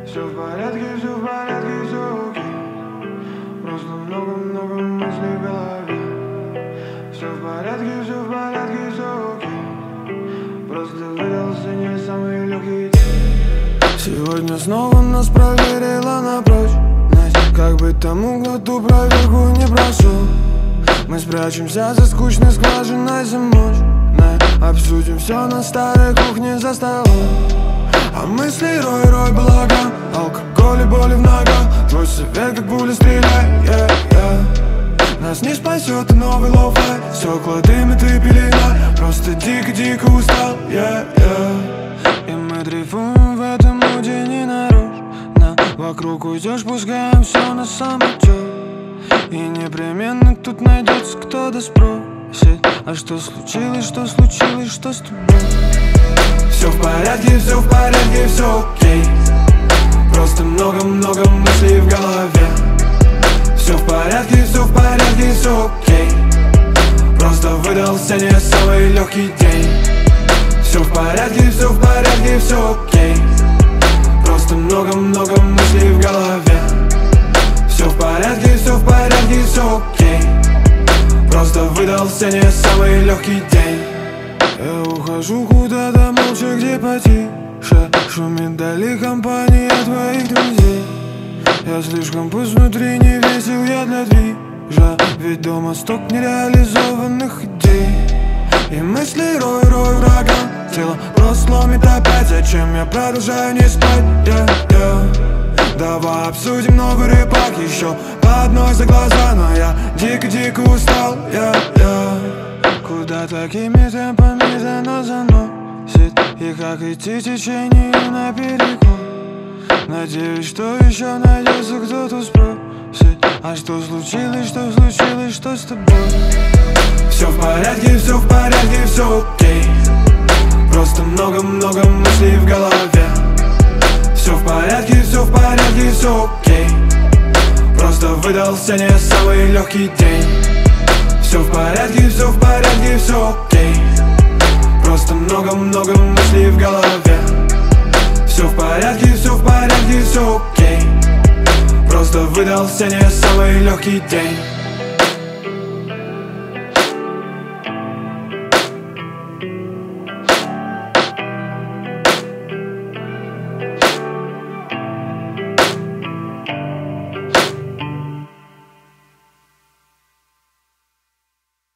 Все в порядке, все в порядке, все окей. Просто много-много мыслей в голове. Все в порядке, все окей. Просто выдался не самый легкий день. Сегодня снова нас проверила на прочность. Как бы тому, кто ту проверку не прошел. Мы спрячемся за скучной скважиной замочной. Обсудим все на старой кухне за столом. А мысли рой балаган, алкоголь и боли в ногах. Твой совет как пуля стреляй, Нас не спасет и новый лоу-фай. Стекла дымит и пелена. Просто дико-дико устал, И мы дрейфуем в этом муде не нарочно. Вокруг уйдешь, пускаем все на самотек. И непременно тут найдется кто-то спросит: а что случилось, что случилось, что с тобой? Все в порядке, все окей. Просто много-много мыслей в голове. Все в порядке, все окей. Просто выдался не самый легкий день. Все в порядке, все окей. Просто много-много мыслей в голове. Все в порядке, все окей. Просто выдался не самый легкий день. Я ухожу куда-то молча, где потише. Шумит вдали компания твоих друзей. Я слишком пуст внутри, не весел я для движа. Ведь дома сток нереализованных идей. И мысли рой ураган. Тело просто ломит опять. Зачем я продолжаю не спать, Давай обсудим новый рэпак. Еще по одной за глаза. Но я дико-дико устал, Куда такими темпами заносит? И как идти течению наперекор? Надеюсь, что еще найдется кто-то спросит: а что случилось, что с тобой? Все в порядке, все окей. Просто много-много мыслей в голове. Все в порядке, все окей. Просто выдался не самый легкий день. Все в порядке, все окей. Просто много-много мыслей в голове. Все в порядке, все окей. Просто выдался не самый легкий день.